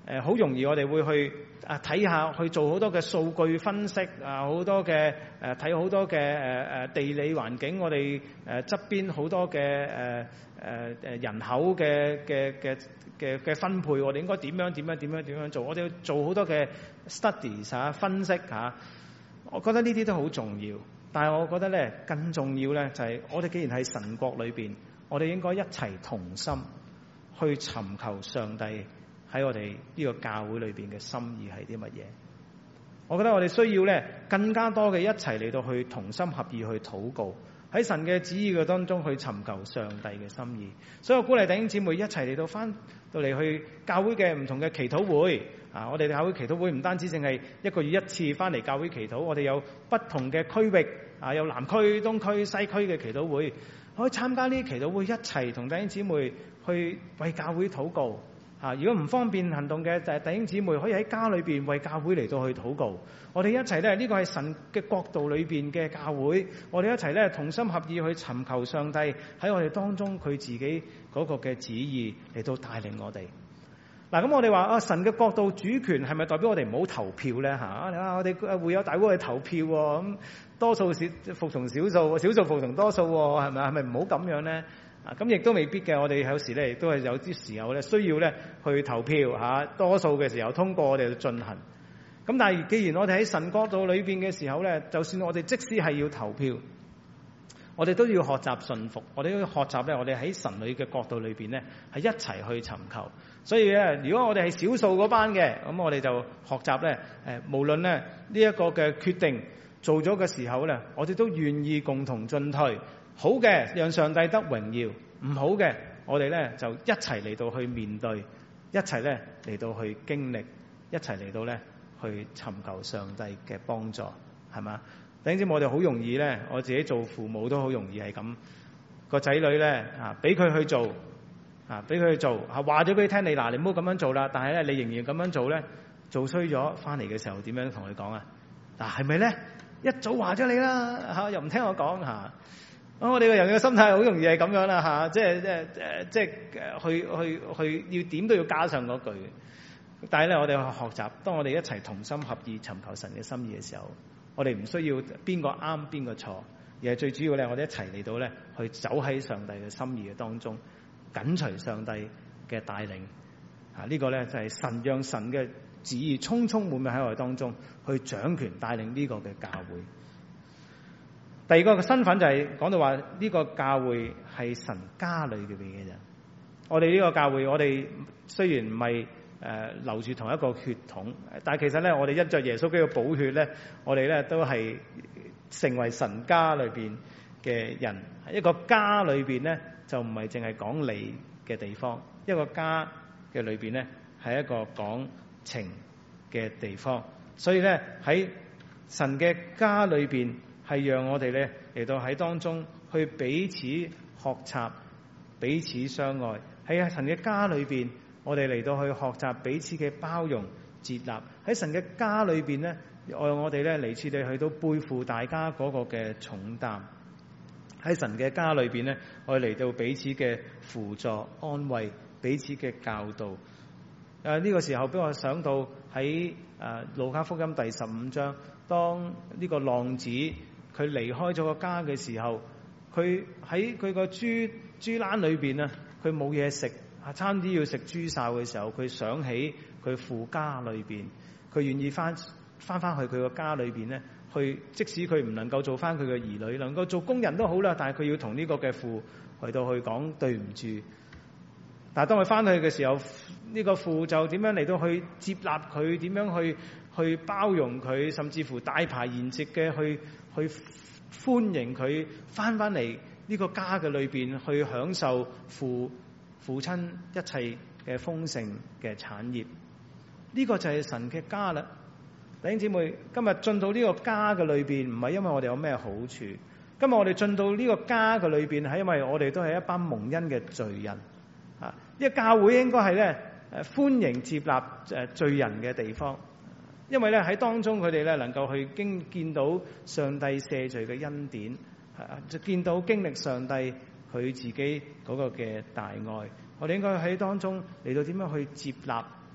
好容易我哋會去睇下去做好多嘅數據分析好多嘅睇好多嘅地理環境，我哋側邊好多嘅人口嘅分配，我哋應該點樣做？我哋要做好多嘅 studies 分析我覺得呢啲都好重要。但係我覺得咧更重要咧就係我哋既然喺神國裏邊，我哋應該一齊同心去尋求上帝喺我哋呢個教會裏邊嘅心意係啲乜嘢。我覺得我哋需要咧更加多嘅一齊嚟到去同心合意去禱告，喺神嘅旨意嘅當中去尋求上帝嘅心意。所以我鼓勵弟兄姊妹一齊嚟到翻到嚟去教會嘅唔同嘅祈禱會我哋教會祈禱會唔單止淨係一個月一次翻嚟教會祈禱，我哋有不同嘅區域有南區、東區、西區嘅祈禱會，可以參加呢啲祈禱會，一齊同弟兄姊妹去為教會禱告如果唔方便行動嘅弟兄姊妹，可以喺家裏邊為教會嚟到去禱告。我哋一齊咧，呢個係神嘅國度裏邊嘅教會，我哋一齊咧同心合意去尋求上帝喺我哋當中佢自己嗰個嘅旨意嚟到帶領我哋。嗱，咁我哋話神嘅國度主權係咪代表我哋唔好投票咧我哋會有大會去投票咁多數服從少數，少數服從多數係咪？係咪唔好咁樣咧？咁亦都未必嘅。我哋有時咧亦都係有啲時候咧需要咧去投票多數嘅時候通過我哋去進行。咁但係既然我哋喺神國度裏邊嘅時候咧，就算我哋即使係要投票，我哋都要學習順服，我哋都要學習咧，我哋喺神裏嘅國度裏邊咧係一齊去尋求。所以咧，如果我哋係少數嗰班嘅，咁我哋就學習咧無論咧呢一個嘅決定做咗嘅時候咧，我哋都願意共同進退。好嘅，讓上帝得榮耀；唔好嘅，我哋咧就一齊嚟到去面對，一齊咧嚟到去經歷，一齊嚟到咧去尋求上帝嘅幫助，係嘛？弟兄姊妹，我哋好容易咧，我自己做父母都好容易係咁，個仔女咧俾佢去做俾佢去做話咗俾佢聽，你唔好咁樣做啦，但係咧你仍然咁樣做咧，做衰咗翻嚟嘅時候點樣同佢講係咪咧？一早話咗你啦又唔聽我講我哋個人嘅心態好容易係咁樣啦即係去要點都要加上嗰句。但係咧，我哋去學習，當我哋一齊同心合意尋求神嘅心意嘅時候，我哋唔需要邊個啱邊個錯，而係最主要咧，我哋一齊嚟到咧去走喺上帝嘅心意嘅當中，緊隨上帝嘅帶領呢個咧就係神讓神嘅旨意充滿喺我哋當中，去掌權帶領呢個嘅教會。第二個嘅身份就係講到話呢個教會係神家裏邊嘅人。我哋呢個教會，我哋雖然唔係流住同一個血統，但係其實咧，我哋因着耶穌基督寶血咧，我哋咧都係成為神家裏邊嘅人。一個家裏邊咧，就唔係淨係講理嘅地方，一個家嘅裏邊咧係一個講情嘅地方。所以咧喺神嘅家裏邊，係讓我哋咧嚟到喺當中去彼此學習、彼此相愛。喺神嘅家裏邊，我哋嚟到去學習彼此嘅包容、接納。喺神嘅家裏邊咧，我哋咧嚟次地去到背負大家嗰個嘅重擔。喺神嘅家裏邊咧，我哋嚟到彼此嘅輔助、安慰、彼此嘅教導。呢個時候俾我想到喺路加福音第15章，當呢個浪子佢離開咗個家嘅時候，佢喺佢個豬欄裏邊啊，佢冇嘢食，差啲要食豬潲嘅時候，佢想起佢父家裏邊，佢願意翻去佢個家裏邊咧，去即使佢唔能夠做翻佢嘅兒女，能夠做工人都好啦，但係佢要同呢個嘅父去到去講對唔住。但係當佢翻去嘅時候，呢個父就點樣嚟到去接納佢，點樣去包容佢，甚至乎大排筵席嘅去歡迎佢翻嚟呢個家嘅裏邊，去享受父親一切嘅豐盛嘅產業。呢個就係神嘅家啦。弟兄姊妹，今日進到呢個家嘅裏邊，唔係因為我哋有咩好處，今日我哋進到呢個家嘅裏邊，係因為我哋都係一班蒙恩嘅罪人。呢個教會應該係咧歡迎接納罪人嘅地方，因為咧喺當中佢哋咧能夠去見到上帝赦罪嘅恩典，就見到經歷上帝佢自己嗰個嘅大愛。我哋應該喺當中嚟到點樣去接納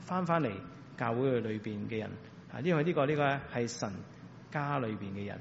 翻嚟教會裏邊嘅人啊，因為呢個係神家裏邊嘅人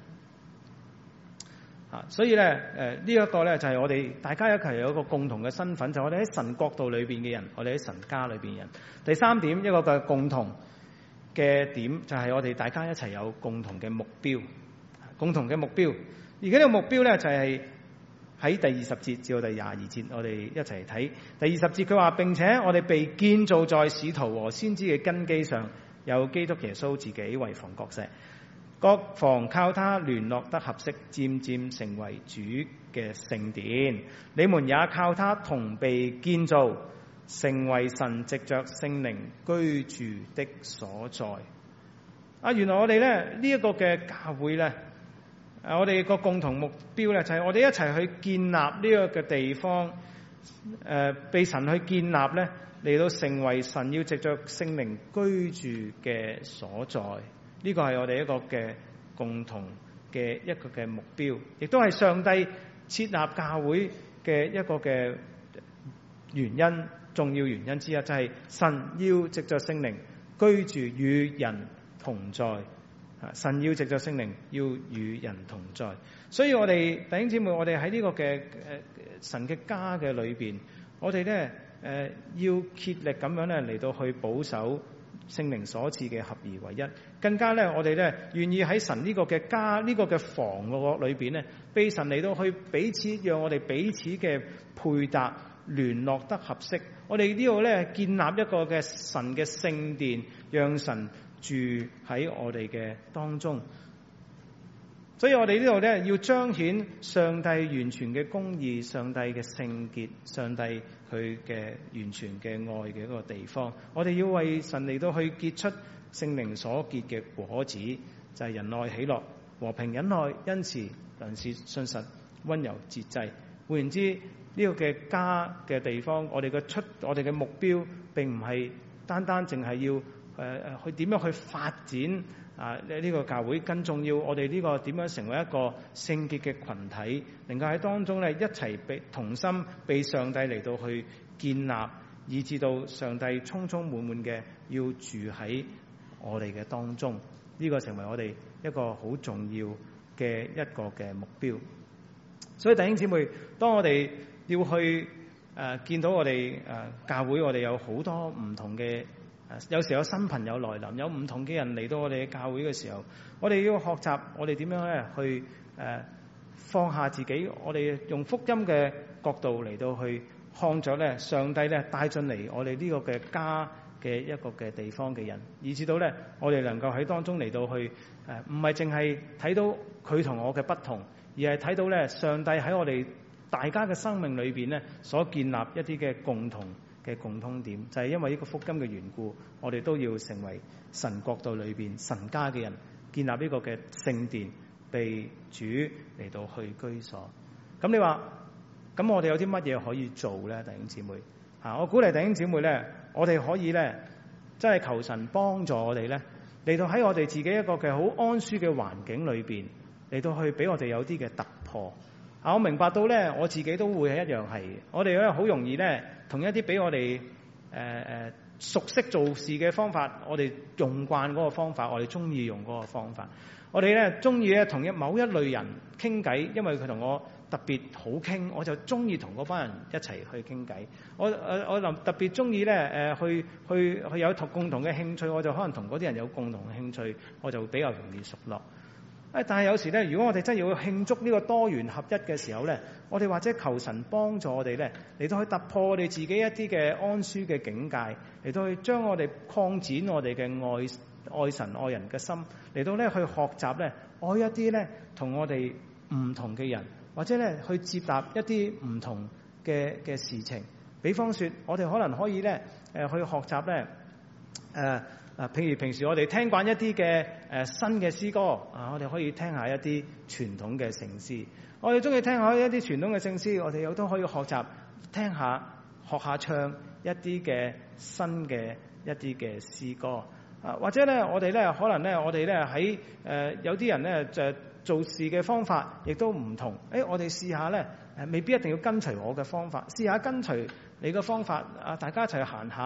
啊，所以咧呢一個咧就係我哋大家一齊有一個共同嘅身份，就係我哋喺神國度裏邊嘅人，我哋喺神家裏邊嘅人。第三點，一個嘅共同嘅點就係我哋大家一齊有共同嘅目標，共同嘅目標。而家呢個目標咧就係喺第20節至到第22節，我哋一齊睇第20節。佢話，並且我哋被建造在使徒和先知嘅根基上，有基督耶穌自己為房角石，各房靠他聯絡得合適，漸漸成為主嘅聖殿。你們也靠他同被建造，成為神藉着聖靈居住的所在。啊，原來我哋咧呢一個嘅教會咧，我哋個共同目標咧就係我哋一齊去建立呢個嘅地方，被神去建立咧，嚟到成為神要藉着聖靈居住嘅所在。呢個係我哋一個嘅共同嘅一個嘅目標，亦都係上帝設立教會嘅一個嘅原因，重要原因之一，就係神要藉着聖靈居住與人同在。神要藉着聖靈要與人同在，所以我哋弟兄姊妹，我哋喺呢個嘅神嘅家嘅裏邊，我哋咧要竭力咁樣咧嚟到去保守聖靈所賜嘅合而為一，更加咧我哋咧願意喺神呢個嘅家呢個嘅房嘅裏邊咧，被神嚟到去彼此讓我哋彼此嘅配搭聯絡得合適。我哋呢度咧建立一個嘅神嘅聖殿，讓神住喺我哋嘅當中，所以我哋呢度咧要彰顯上帝完全嘅公義、上帝嘅聖潔、上帝佢嘅完全嘅愛嘅一個地方。我哋要為神嚟到去結出聖靈所結嘅果子，就係仁愛、喜樂、和平、忍耐、恩慈、良善、信實、溫柔、節制。換言之，呢個嘅家嘅地方，我哋嘅目標並唔係單單淨係要去點樣去發展呢個教會，更重要我哋呢個點樣成為一個聖潔嘅群體，能夠喺當中咧一齊同心被上帝嚟到去建立，以至到上帝充充滿滿嘅要住喺我哋嘅當中。呢個成為我哋一個好重要嘅一個嘅目標。所以弟兄姊妹，當我哋要去見到我哋教會，我哋有好多唔同嘅。有時有新朋友來臨，有唔同嘅人嚟到我哋嘅教會嘅時候，我哋要學習我哋點樣咧去放下自己，我哋用福音嘅角度嚟到去看咗咧上帝咧帶進嚟我哋呢個嘅家嘅一個嘅地方嘅人，以至到咧我哋能夠喺當中嚟到去唔係淨係睇到佢同我嘅不同，而係睇到咧上帝喺我哋大家嘅生命裏邊咧所建立一啲嘅共通點，就係因為呢個福音嘅緣故，我哋都要成為神國度裏邊神家嘅人，建立呢個嘅聖殿，被主嚟到去居所。咁你話，咁我哋有啲乜嘢可以做咧？弟兄姊妹，我鼓勵弟兄姊妹咧，我哋可以咧，真係求神幫助我哋咧，嚟到喺我哋自己一個嘅好安舒嘅環境裏邊，嚟到去俾我哋有啲嘅突破。我明白到咧，我自己都會係一樣係，我哋咧好容易咧，同一啲俾我哋熟悉做事嘅方法，我哋用慣嗰個方法，我哋中意用嗰個方法，我哋咧中意咧同某一類人傾偈，因為佢同我特別好傾，我就中意同嗰班人一齊去傾偈。我特別中意咧去有共同嘅興趣，我就可能同嗰啲人有共同嘅興趣，我就比較容易熟絡。但係有時咧，如果我哋真係要慶祝呢個多元合一嘅時候咧，我哋或者求神幫助我哋咧，嚟到去突破我哋自己一啲嘅安舒嘅境界，嚟到去將我哋擴展我哋嘅愛神愛人嘅心，嚟到咧去學習咧愛一啲咧同我哋唔同嘅人，或者咧去接納一啲唔同嘅事情。比方說，我哋可能可以咧去學習咧譬如平時我哋聽慣一啲嘅新嘅詩歌我哋可以聽下一啲傳統嘅聖詩。我哋中意聽下一啲傳統嘅聖詩，我哋又都可以學習聽下學下唱一啲嘅新嘅一啲嘅詩歌。或者咧我哋咧可能咧我哋咧喺有啲人咧就做事嘅方法亦都唔同。我哋試下咧未必一定要跟隨我嘅方法，試下跟隨你嘅方法大家一齊行下。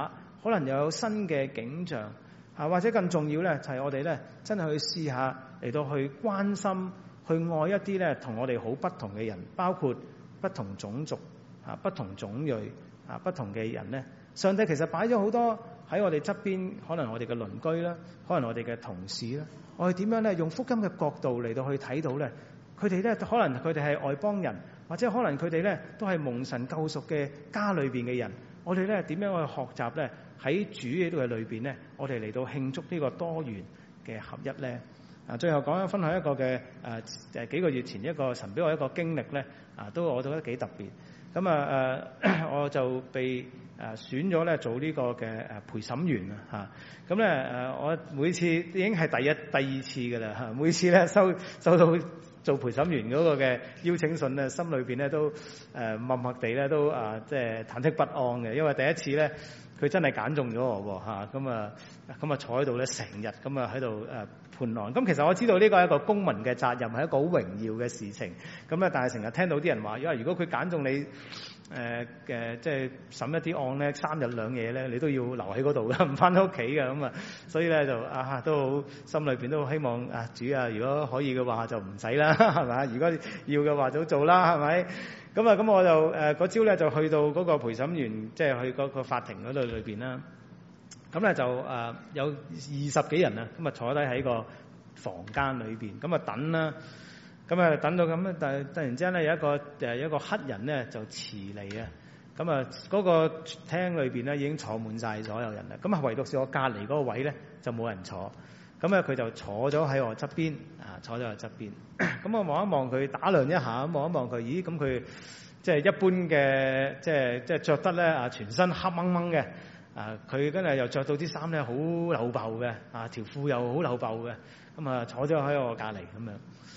可能又有新嘅景象或者更重要咧，就係我哋咧真係去試下嚟到去關心、去愛一啲咧同我哋好不同嘅人，包括不同種族不同種裔不同嘅人咧。上帝其實擺咗好多喺我哋側邊，可能我哋嘅鄰居啦，可能我哋嘅同事啦，我哋點樣咧用福音嘅角度嚟到去睇到咧？佢哋咧可能佢哋係外邦人，或者可能佢哋咧都係蒙神救贖嘅家裏邊嘅人。我哋咧點樣去學習咧？喺主呢度嘅裏邊咧，我哋嚟到慶祝呢個多元嘅合一咧。最後分享一個嘅幾個月前一個神俾我一個經歷咧，都我覺得幾特別。咁我就被選咗咧做呢個嘅陪審員啊嚇。咁咧我每次已經係第二次㗎啦嚇。每次咧收到做陪審員嗰個嘅邀請信咧，心裏邊咧都默默地咧都即係忐忑不安嘅，因為第一次咧佢真係揀中咗我嚇。咁啊坐喺度咧成日咁喺度判案。咁其實我知道呢個係一個公民嘅責任，係一個好榮耀嘅事情。咁咧但係成日聽到啲人話，因為如果佢揀中你即係審一啲案咧3日2夜咧，你都要留喺嗰度嘅，唔翻到屋企嘅。咁所以咧就都好心裏邊都好希望主如果可以嘅話就唔使啦，係咪？如果要嘅話就做啦，係咪？咁我就嗰朝咧就去到嗰個陪審員，即係去嗰個法庭嗰度裏邊啦。咁咧就有20幾人啊，咁坐低喺個房間裏邊，咁等啦。咁等到咁咧，但係突然之間咧有一個黑人咧就遲嚟啊！咁嗰個廳裏邊咧已經坐滿晒所有人啦。咁唯獨是我隔離嗰個位咧就冇人坐。咁佢就坐咗喺我側邊坐咗我側邊。咁我望一望佢，打量一下，望一望佢，咦？咁佢即係一般嘅，即係著得咧全身黑掹掹嘅。佢跟住又著到啲衫咧好漏爆嘅，條褲又好漏爆嘅。咁坐咗喺我隔離咁樣。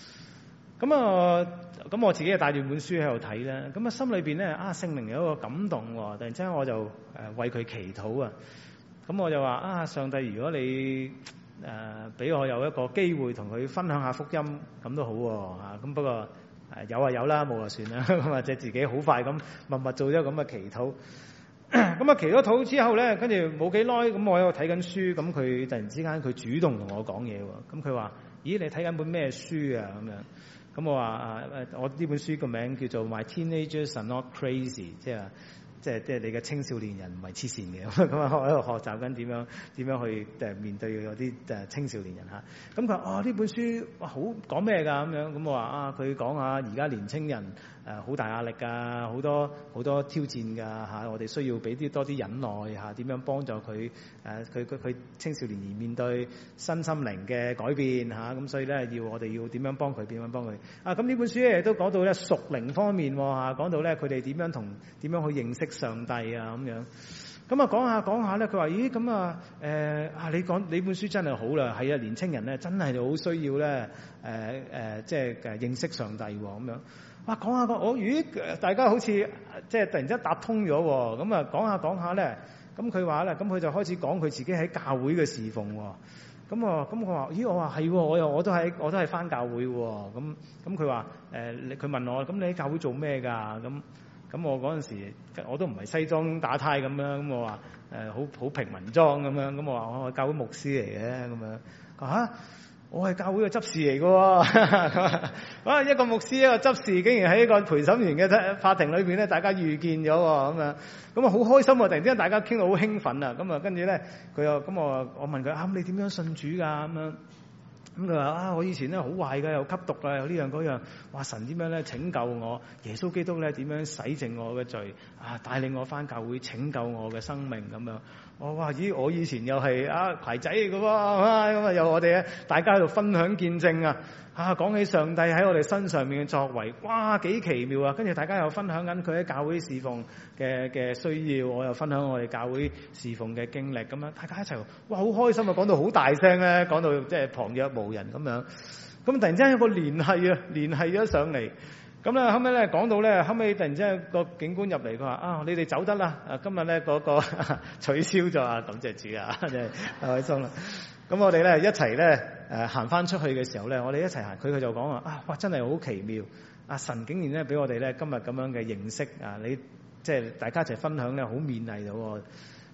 咁我自己就帶住本書喺度睇啦。咁心裏邊咧聖靈有一個感動喎。突然之間我就為佢祈禱啊。咁我就話上帝，如果你俾我有一個機會同佢分享下福音，咁都好喎。咁不過有有啦，冇就算啦。咁或者自己好快咁默默做咗咁嘅祈禱。咁祈咗禱之後咧，跟住冇幾耐，咁我喺度睇緊書，咁佢突然之間佢主動同我講嘢喎。咁佢話：咦，你睇緊本咩書啊？咁樣。咁我話我呢本書個名叫做 My Teenagers Are Not Crazy， 即係你嘅青少年人唔係黐線嘅。咁我喺度學習緊點樣去面對有啲青少年人嚇。咁佢話：呢本書好講咩㗎？咁樣。咁我話佢講下而家年青人好大壓力㗎，好多挑戰㗎嚇。我哋需要俾多啲忍耐嚇，點樣幫助佢佢青少年而面對身心靈嘅改變嚇。咁所以咧我哋要點樣幫佢？點樣幫佢？咁呢本書咧都講到咧屬靈方面嚇，講到咧佢哋點樣去認識上帝啊咁樣。咁講下咧，佢話：咦咁你本書真係好啦，係啊，年青人咧真係好需要咧即係認識上帝喎咁樣。哇，講下咦大家好似即係突然之間搭通咗喎。咁講下咧，咁佢話咧，咁佢就開始講佢自己喺教會嘅侍奉喎。咁我話：咦，我話係喎，我都係返教會喎。咁佢話佢問我：咁你喺教會做咩㗎？咁我嗰陣時我都唔係西裝打呔咁樣。咁我話好平民裝咁樣。咁我話我係教會牧師嚟嘅咁樣。我係教會嘅執事嚟嘅喎。一個牧師一個執事，竟然喺一個陪審員嘅法庭裏邊咧，大家遇見咗喎咁樣。咁啊好開心喎！突然之間大家傾到好興奮啊！咁跟住咧佢又咁我問佢你點樣信主㗎咁樣？咁佢話我以前咧好壞嘅，又吸毒啊，又呢樣嗰樣。哇！神點樣咧拯救我？耶穌基督咧點樣洗淨我嘅罪？帶領我返教會拯救我嘅生命咁樣。我話咦，我以前又係牌仔嚟嘅喎，咁又我哋大家喺度分享見證啊！講起上帝喺我哋身上面嘅作為，哇幾奇妙啊！跟住大家又分享緊佢喺教會侍奉嘅需要，我又分享我哋教會侍奉嘅經歷，咁樣大家一齊哇好開心啊！講到好大聲咧，講到即係旁若無人咁樣。咁突然之間有個聯繫咗上嚟。咁咧後尾咧講到咧，後尾突然之間個警官入嚟，佢話你哋走得啦，今日咧嗰個取消咗啊！感謝主啊，真係太開心啦！咁我哋咧一齊咧行翻出去嘅時候咧，我哋一齊行，佢就講話哇真係好奇妙！神竟然咧俾我哋咧今日咁樣嘅認識啊！你即係大家一齊分享咧，好勉勵到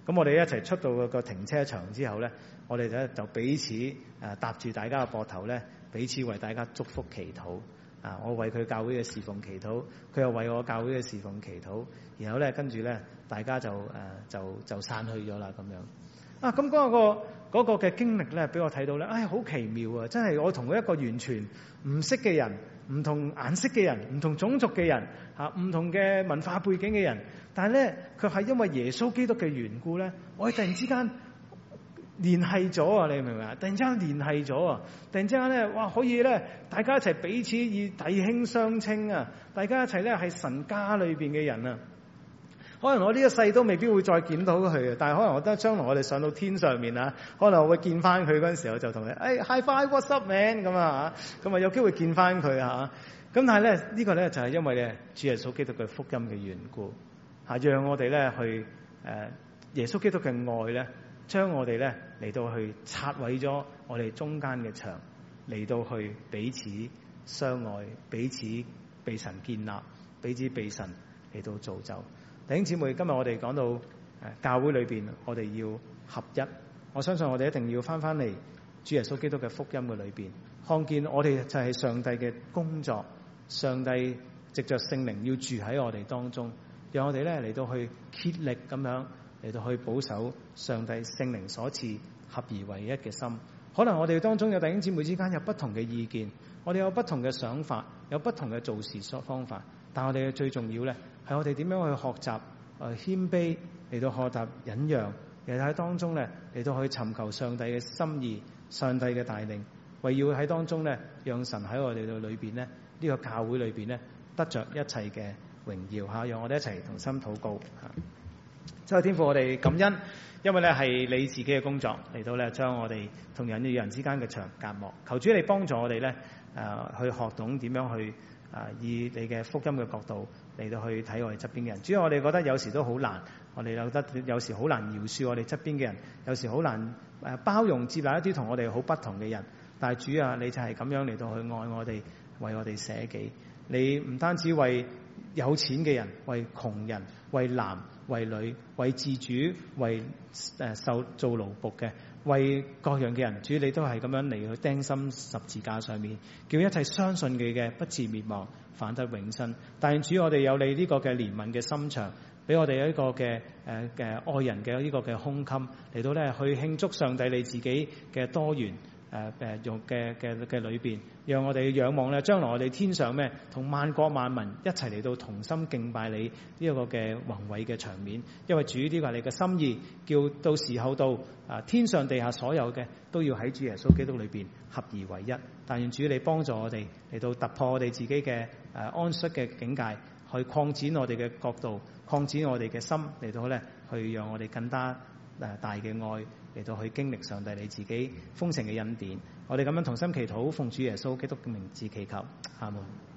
咁我哋一齊出到個停車場之後咧，我哋咧就彼此搭住大家嘅膊頭咧，彼此為大家祝福祈禱。我為佢教會嘅侍奉祈禱，佢又為我教會嘅侍奉祈禱。然後咧，跟住咧，大家就散去咗啦咁樣。咁嗰個嘅經歷咧，俾我睇到咧，好奇妙啊！真係我同一個完全唔識嘅人，唔同顏色嘅人，唔同種族嘅人，唔同嘅文化背景嘅人，但係咧，卻係因為耶穌基督嘅緣故咧，我哋突然之間聯繫咗啊！你明唔明啊？突然之間聯繫咗啊！突然之間咧，哇！可以咧，大家一齊彼此以弟兄相稱啊！大家一齊咧係神家裏邊嘅人啊！可能我呢一世都未必會再見到佢嘅，但係可能我覺得將來我哋上到天上面啊，可能我會見翻佢嗰陣時候就同你high five what's up man 咁啊，咁啊有機會見翻佢啊！咁但係咧呢個咧就係因為咧主耶穌基督嘅福音嘅緣故讓我哋咧去耶穌基督嘅愛咧，將我哋咧嚟到去拆毀咗我哋中間嘅牆，嚟到去彼此相愛，彼此被神建立，彼此被神嚟到造就。弟兄姊妹，今日我哋講到教會裏邊，我哋要合一。我相信我哋一定要翻嚟主耶穌基督嘅福音嘅裏邊，看見我哋就係上帝嘅工作，上帝藉着聖靈要住喺我哋當中，讓我哋咧嚟到去竭力咁樣嚟到去保守上帝聖靈所賜合而為一嘅心。可能我哋當中有弟兄姊妹之間有不同嘅意見，我哋有不同嘅想法，有不同嘅做事方法，但我哋嘅最重要咧，係我哋點樣去學習謙卑，嚟到學習忍讓，嚟到喺當中咧嚟到去尋求上帝嘅心意、上帝嘅帶領，為要喺當中咧讓神喺我哋嘅裏邊咧呢個教會裏邊咧得着一切嘅榮耀嚇，讓我哋一齊同心禱告嚇。真係天父，我哋感恩，因為咧係你自己嘅工作嚟到咧將我哋同人與人之間嘅牆隔膜。求主你幫助我哋咧去學懂點樣去以你嘅福音嘅角度嚟到去睇我哋側邊嘅人。主要我哋覺得有時都好難，我哋覺得有時好難饒恕我哋側邊嘅人，有時好難包容接納一啲同我哋好不同嘅人。但係主啊，你就係咁樣嚟到去愛我哋，為我哋捨己。你唔單止為有錢嘅人，為窮人，為男為女，為自主，為受做奴僕嘅，為各樣嘅人，主你都係咁樣嚟去釘心十字架上面，叫一切相信佢嘅不至滅亡，反得永生。但係主，我哋有你呢個嘅憐憫嘅心腸，俾我哋有一個嘅愛人嘅呢個嘅胸襟嚟到咧去慶祝上帝你自己嘅多元用嘅裏邊，讓我哋仰望咧將來我哋天上咩同萬國萬民一齊嚟到同心敬拜你呢一個嘅宏偉嘅場面。因為主呢個係你嘅心意，叫到時候到天上地下所有嘅都要喺主耶穌基督裏邊合而為一。但願主你幫助我哋嚟到突破我哋自己嘅安息嘅境界，去擴展我哋嘅角度，擴展我哋嘅心，嚟到咧去讓我哋更加大嘅愛嚟到去經歷上帝你自己豐盛嘅恩典。我哋咁樣同心祈禱，奉主耶穌基督嘅名字祈求，阿門。